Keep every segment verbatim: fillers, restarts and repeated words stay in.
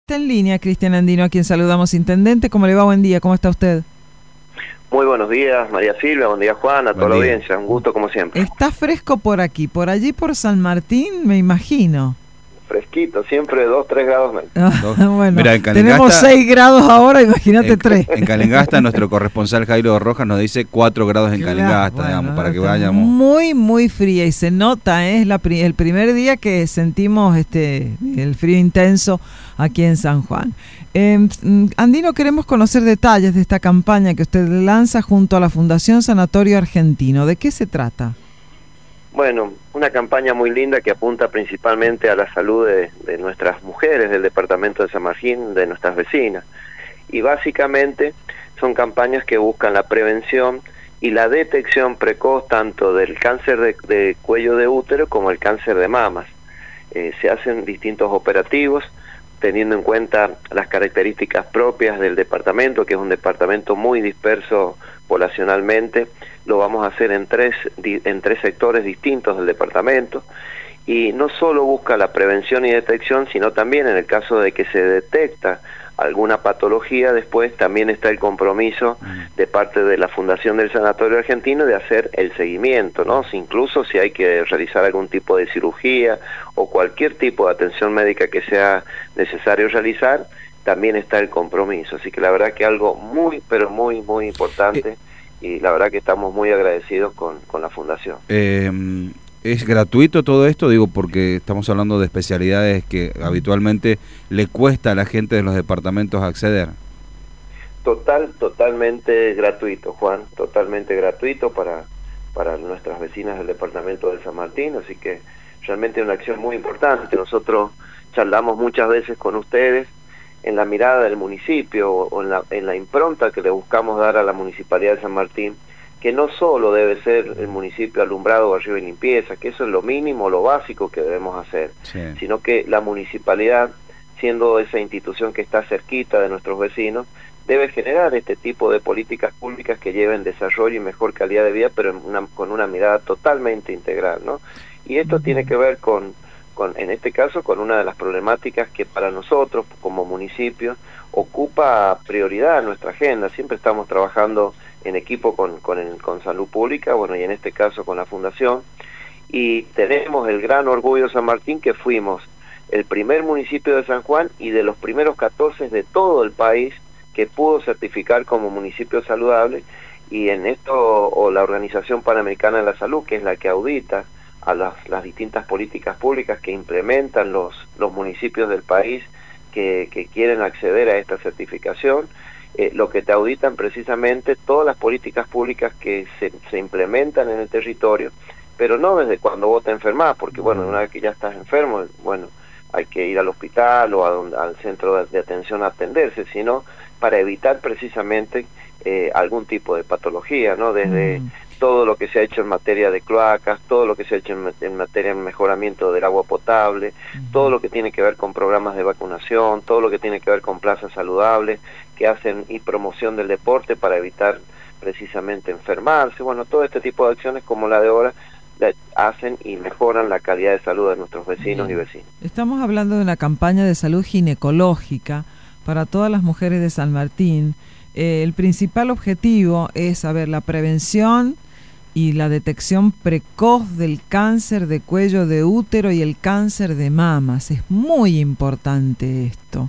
Está en línea Cristian Andino, a quien saludamos, intendente. ¿Cómo le va? Buen día, ¿cómo está usted? Muy buenos días, María Silvia, buen día Juan, a toda la audiencia, un gusto como siempre. Está fresco por aquí, por allí por San Martín, me imagino. Fresquito, siempre dos, tres grados menos. Ah, bueno, Mirá, en tenemos seis grados ahora, imagínate tres. En Calingasta, nuestro corresponsal Jairo Rojas nos dice cuatro grados en Claro, Calingasta, bueno, digamos, para que está vayamos. Muy, muy fría y se nota, ¿eh? es la pri- el primer día que sentimos este el frío intenso aquí en San Juan. Eh, Andino, queremos conocer detalles de esta campaña que usted lanza junto a la Fundación Sanatorio Argentino. ¿De qué se trata? Bueno, una campaña muy linda que apunta principalmente a la salud de, de nuestras mujeres del departamento de San Martín, de nuestras vecinas. Y básicamente son campañas que buscan la prevención y la detección precoz tanto del cáncer de, de cuello de útero como el cáncer de mamas. Eh, se hacen distintos operativos teniendo en cuenta las características propias del departamento, que es un departamento muy disperso poblacionalmente. Lo vamos a hacer en tres, en tres sectores distintos del departamento, y no solo busca la prevención y detección, sino también en el caso de que se detecta alguna patología, después también está el compromiso de parte de la Fundación del Sanatorio Argentino de hacer el seguimiento, ¿no? Si incluso si hay que realizar algún tipo de cirugía o cualquier tipo de atención médica que sea necesario realizar, también está el compromiso. Así que la verdad que algo muy, pero muy, muy importante, y la verdad que estamos muy agradecidos con, con la Fundación. Eh, ¿Es gratuito todo esto? Digo, porque estamos hablando de especialidades que habitualmente le cuesta a la gente de los departamentos acceder. Total, totalmente gratuito, Juan, totalmente gratuito para, para nuestras vecinas del departamento de San Martín, así que realmente es una acción muy importante. Nosotros charlamos muchas veces con ustedes en la mirada del municipio o en la, en la impronta que le buscamos dar a la Municipalidad de San Martín, que no solo debe ser el municipio alumbrado, barrio y limpieza, que eso es lo mínimo, lo básico que debemos hacer, sí, sino que la municipalidad, siendo esa institución que está cerquita de nuestros vecinos, debe generar este tipo de políticas públicas que lleven desarrollo y mejor calidad de vida, pero en una, con una mirada totalmente integral, ¿no? Y esto tiene que ver con, con, en este caso, con una de las problemáticas que para nosotros, como municipio, ocupa prioridad en nuestra agenda. Siempre estamos trabajando en equipo con, con, el, con Salud Pública, bueno, y en este caso con la Fundación, y tenemos el gran orgullo de San Martín que fuimos el primer municipio de San Juan y de los primeros catorce de todo el país que pudo certificar como municipio saludable, y en esto o la Organización Panamericana de la Salud, que es la que audita a las, las distintas políticas públicas que implementan los, los municipios del país que, que quieren acceder a esta certificación, eh, lo que te auditan precisamente todas las políticas públicas que se, se implementan en el territorio, pero no desde cuando vos te enfermás, porque bueno, una vez que ya estás enfermo, bueno, hay que ir al hospital o a donde, al centro de, de atención a atenderse, sino para evitar precisamente eh, algún tipo de patología, ¿no? Desde mm. todo lo que se ha hecho en materia de cloacas, todo lo que se ha hecho en, en materia de mejoramiento del agua potable, mm. todo lo que tiene que ver con programas de vacunación, todo lo que tiene que ver con plazas saludables que hacen y promoción del deporte para evitar precisamente enfermarse. Bueno, todo este tipo de acciones como la de ahora hacen y mejoran la calidad de salud de nuestros vecinos Bien. y vecinas. Estamos hablando de una campaña de salud ginecológica para todas las mujeres de San Martín. Eh, el principal objetivo es saber la prevención y la detección precoz del cáncer de cuello de útero y el cáncer de mamas. Es muy importante esto.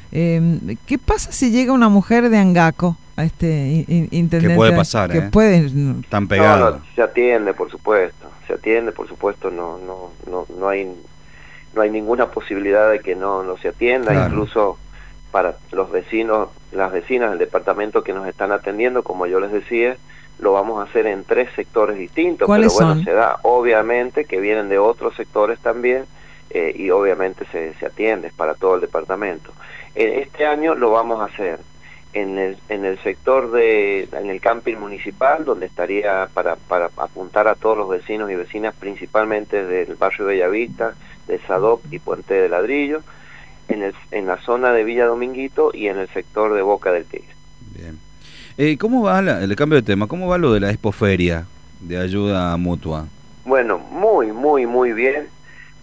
Eh, ¿Qué pasa si llega una mujer de Angaco a este in, intendente? ¿Qué puede pasar? Que eh? puede, Tan pegado. No, no, se atiende, por supuesto. Se atiende, por supuesto. No, no, no, no hay, no hay ninguna posibilidad de que no, no se atienda. Claro. Incluso para los vecinos, las vecinas del departamento que nos están atendiendo, como yo les decía, lo vamos a hacer en tres sectores distintos. ¿Cuáles pero bueno, son? Se da, obviamente, que vienen de otros sectores también, eh, y obviamente se, se atiende para todo el departamento. Este año lo vamos a hacer en el, en el sector de, en el camping municipal, donde estaría para, para apuntar a todos los vecinos y vecinas, principalmente del barrio Bellavista, de Sadop y Puente de Ladrillo, en, el, en la zona de Villa Dominguito y en el sector de Boca del Tigre. Bien. Eh, ¿Cómo va la, el cambio de tema? ¿Cómo va lo de la Expoferia de ayuda mutua? Bueno, muy, muy, muy bien.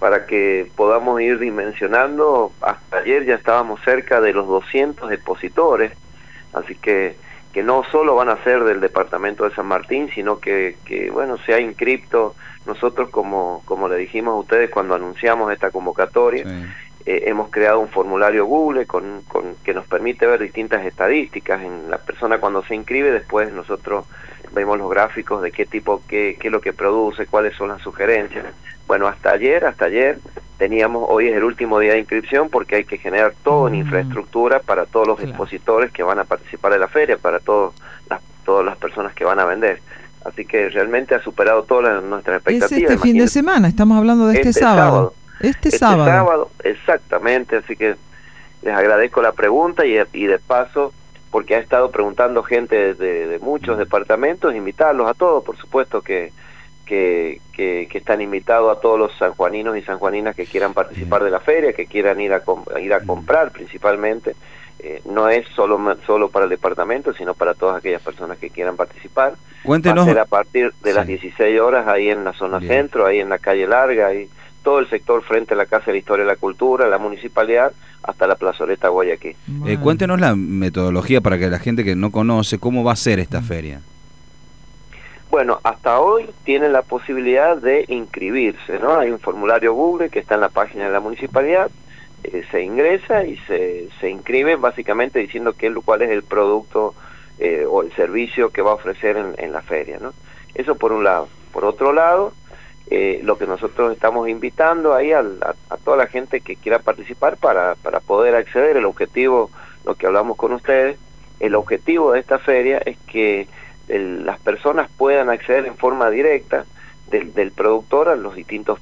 para que podamos ir dimensionando. Hasta ayer ya estábamos cerca de los doscientos expositores, así que que no solo van a ser del departamento de San Martín, sino que, que bueno, se ha inscrito. Nosotros, como, como le dijimos a ustedes cuando anunciamos esta convocatoria, sí. eh, hemos creado un formulario Google con, con que nos permite ver distintas estadísticas en la persona cuando se inscribe. Después nosotros vemos los gráficos de qué tipo, qué, qué es lo que produce, cuáles son las sugerencias. Bueno, hasta ayer, hasta ayer teníamos, hoy es el último día de inscripción porque hay que generar toda una infraestructura para todos los claro. expositores que van a participar de la feria, para todos las, todas las personas que van a vender. Así que realmente ha superado todas nuestras expectativas. Es este fin de semana, estamos hablando de este, este sábado. sábado. Este, este sábado. sábado, exactamente, así que les agradezco la pregunta y, y de paso, porque ha estado preguntando gente de, de, de muchos departamentos, invitarlos a todos, por supuesto que Que, que, que están invitados a todos los sanjuaninos y sanjuaninas que quieran participar de la feria, que quieran ir a, com ir a comprar principalmente. Eh, no es solo solo para el departamento, sino para todas aquellas personas que quieran participar. Cuéntenos. Va a ser a partir de sí. las dieciséis horas ahí en la zona Bien. centro, ahí en la calle Larga, ahí todo el sector frente a la Casa de la Historia y la Cultura, la municipalidad, hasta la plazoleta Guayaquil. Eh, cuéntenos la metodología para que la gente que no conoce, ¿cómo va a ser esta feria? Bueno, hasta hoy tienen la posibilidad de inscribirse, ¿no? Hay un formulario Google que está en la página de la municipalidad, eh, se ingresa y se, se inscribe básicamente diciendo qué, cuál es el producto eh, o el servicio que va a ofrecer en, en la feria, ¿no? Eso por un lado. Por otro lado, eh, lo que nosotros estamos invitando ahí al, a, a toda la gente que quiera participar para, para poder acceder. El objetivo, lo que hablamos con ustedes, el objetivo de esta feria es que El, las personas puedan acceder en forma directa del, del productor a los distintos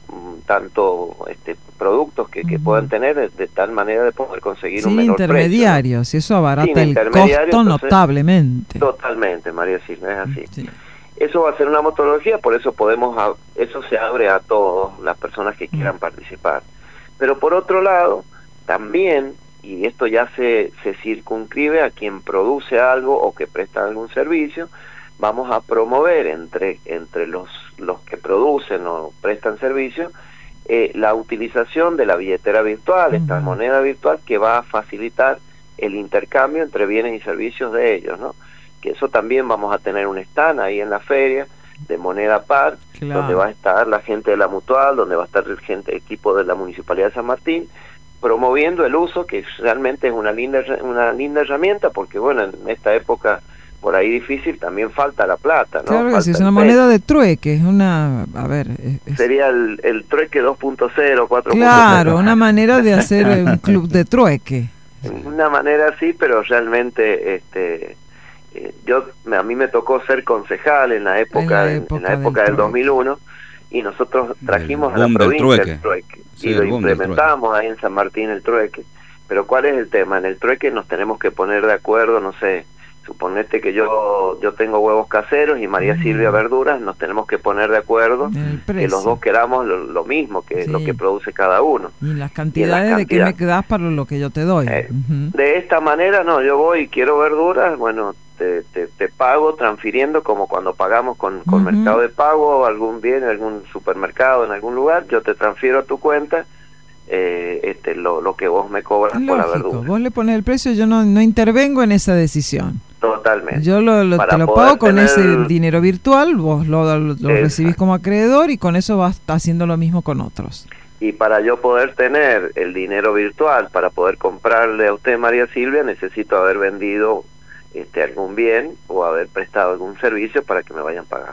tanto este productos que, que uh-huh. puedan tener de, de tal manera de poder conseguir Sin un menor intermediarios, precio, ¿no? Eso abarata el costo entonces, notablemente. Totalmente, María Silvia, es así. Sí. Eso va a ser una metodología, por eso podemos a, eso se abre a todas las personas que quieran uh-huh. participar. Pero por otro lado, también, y esto ya se, se circunscribe a quien produce algo o que presta algún servicio, vamos a promover entre entre los los que producen o prestan servicio eh, la utilización de la billetera virtual, uh-huh. esta moneda virtual que va a facilitar el intercambio entre bienes y servicios de ellos, ¿no? Que eso también vamos a tener un stand ahí en la feria de moneda par, claro. donde va a estar la gente de la Mutual, donde va a estar el gente equipo de la Municipalidad de San Martín, promoviendo el uso, que realmente es una linda una linda herramienta, porque bueno, en esta época por ahí difícil también falta la plata, ¿no? Claro que falta sí, es una moneda de trueque, es una, a ver... Es, sería el, el trueque dos punto cero, cuatro punto cero. Claro, una manera de hacer un club de trueque. Una manera así, pero realmente este eh, yo a mí me tocó ser concejal en la época, en la época, en la época del, del dos mil uno, y nosotros trajimos el a la provincia trueque. el trueque, sí, y lo implementamos ahí en San Martín el trueque. Pero ¿cuál es el tema? En el trueque nos tenemos que poner de acuerdo, no sé, suponete que yo yo tengo huevos caseros y María mm. Silvia verduras, nos tenemos que poner de acuerdo que los dos queramos lo, lo mismo, que sí. lo que produce cada uno. Y las cantidades, y las cantidades de que me das para lo que yo te doy. Eh, uh-huh. De esta manera, no, yo voy y quiero verduras, bueno, te, te, te pago transfiriendo como cuando pagamos con, con uh-huh. Mercado de Pago, algún bien, algún supermercado, en algún lugar, yo te transfiero a tu cuenta eh, este lo, lo que vos me cobras Lógico, por la verdura. Vos le pones el precio, yo no, no intervengo en esa decisión. Totalmente. Yo lo, lo, te lo pago con tener... ese dinero virtual, vos lo, lo, lo recibís como acreedor y con eso vas haciendo lo mismo con otros. Y para yo poder tener el dinero virtual, para poder comprarle a usted, María Silvia, necesito haber vendido este algún bien o haber prestado algún servicio para que me vayan pagando.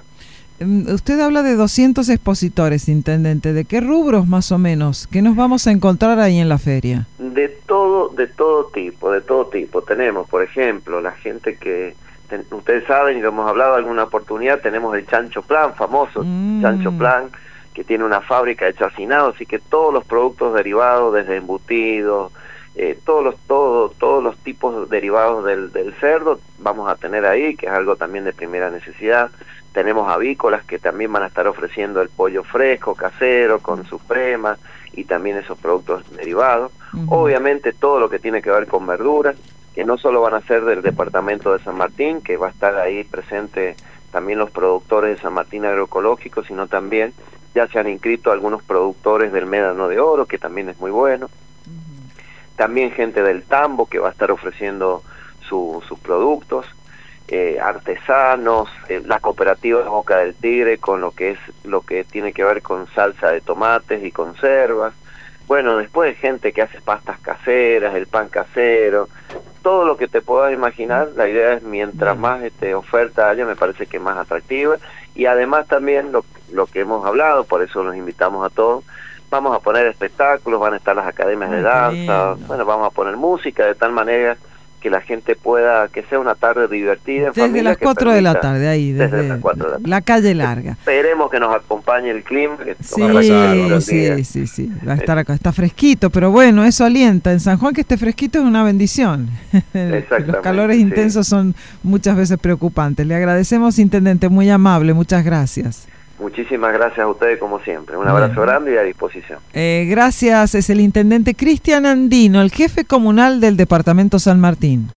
Usted habla de doscientos expositores, intendente. ¿De qué rubros más o menos? ¿Qué nos vamos a encontrar ahí en la feria? De todo, de todo tipo, de todo tipo. Tenemos, por ejemplo, la gente que, ten, ustedes saben y lo hemos hablado alguna oportunidad, tenemos el Chancho Plan, famoso mm. Chancho Plan, que tiene una fábrica de chacinado, así que todos los productos derivados, desde embutidos, eh, todos los todos todos los tipos derivados del, del cerdo, vamos a tener ahí, que es algo también de primera necesidad. Tenemos avícolas que también van a estar ofreciendo el pollo fresco, casero, con suprema, y también esos productos derivados. Uh-huh. Obviamente todo lo que tiene que ver con verduras, que no solo van a ser del departamento de San Martín, que va a estar ahí presente también los productores de San Martín agroecológico, sino también ya se han inscrito algunos productores del Médano de Oro, que también es muy bueno. También gente del Tambo que va a estar ofreciendo su, sus productos, eh, artesanos, eh, la cooperativa de Boca del Tigre con lo que es lo que tiene que ver con salsa de tomates y conservas. Bueno, después gente que hace pastas caseras, el pan casero, todo lo que te puedas imaginar. La idea es mientras más este, oferta haya, me parece que más atractiva. Y además también lo, lo que hemos hablado, por eso los invitamos a todos, vamos a poner espectáculos, van a estar las academias de danza, bueno, vamos a poner música de tal manera que la gente pueda, que sea una tarde divertida en desde familia, las cuatro de la tarde, ahí, desde, desde las cuatro de la tarde. La calle larga. Esperemos que nos acompañe el clima. Que sí, sí, sí, sí, va a estar acá, está fresquito, pero bueno, eso alienta. En San Juan que esté fresquito es una bendición. Los calores sí. intensos son muchas veces preocupantes. Le agradecemos, intendente, muy amable, muchas gracias. Muchísimas gracias a ustedes como siempre. Un abrazo Bien. grande y a disposición. Eh, gracias, es el intendente Cristian Andino, el jefe comunal del departamento San Martín.